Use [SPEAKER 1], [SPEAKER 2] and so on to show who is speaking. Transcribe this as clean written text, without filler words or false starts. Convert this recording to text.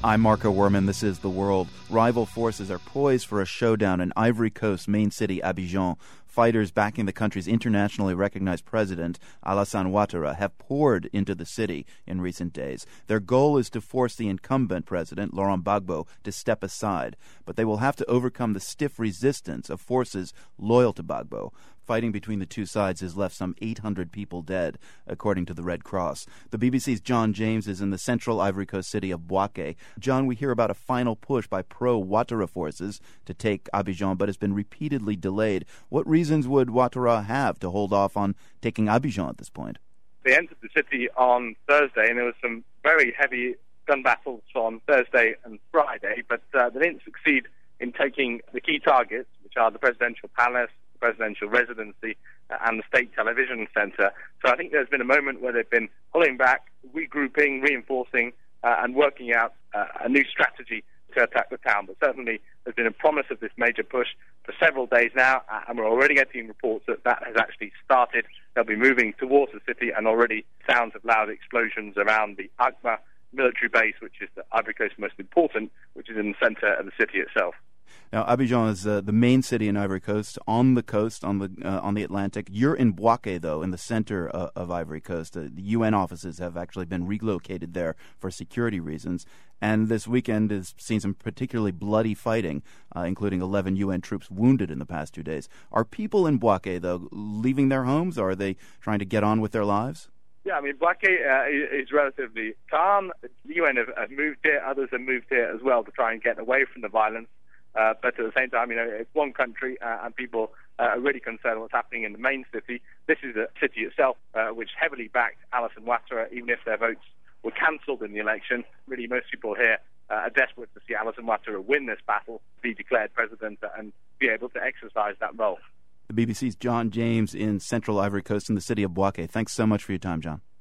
[SPEAKER 1] I'm Marco Werman. This is The World. Rival forces are poised for a showdown in Ivory Coast's main city, Abidjan. Fighters backing the country's internationally recognized president, Alassane Ouattara, have poured into the city in recent days. Their goal is to force the incumbent president, Laurent Gbagbo, to step aside. But they will have to overcome the stiff resistance of forces loyal to Gbagbo. Fighting between the two sides has left some 800 people dead, according to the Red Cross. The BBC's John James is in the central Ivory Coast city of Bouaké. John, we hear about a final push by pro-Ouattara forces to take Abidjan, but it's been repeatedly delayed. What reasons would Ouattara have to hold off on taking Abidjan at this point?
[SPEAKER 2] They entered the city on Thursday, and there was some very heavy gun battles on Thursday and Friday, but they didn't succeed in taking the key targets, which are the presidential palace, presidential residency, and the state television centre. So I think there's been a moment where they've been pulling back, regrouping, reinforcing, and working out a new strategy to attack the town. But certainly there's been a promise of this major push for several days now, and we're already getting reports that has actually started. They'll be moving towards the city, and already sounds of loud explosions around the Agma military base, which is the Ivory Coast's most important, which is in the centre of the city itself.
[SPEAKER 1] Now, Abidjan is the main city in Ivory Coast, on the Atlantic. You're in Bouaké, though, in the center of Ivory Coast. The UN offices have actually been relocated there for security reasons. And this weekend has seen some particularly bloody fighting, including 11 UN troops wounded in the past 2 days. Are people in Bouaké, though, leaving their homes, or are they trying to get on with their lives?
[SPEAKER 2] Yeah, I mean, Bouaké is relatively calm. The UN have moved here. Others have moved here as well to try and get away from the violence. But at the same time, it's one country, and people are really concerned what's happening in the main city. This is a city itself, which heavily backed Alassane Ouattara, even if their votes were cancelled in the election. Really, most people here are desperate to see Alassane Ouattara win this battle, be declared president, and be able to exercise that role.
[SPEAKER 1] The BBC's John James in central Ivory Coast in the city of Bouaké. Thanks so much for your time, John.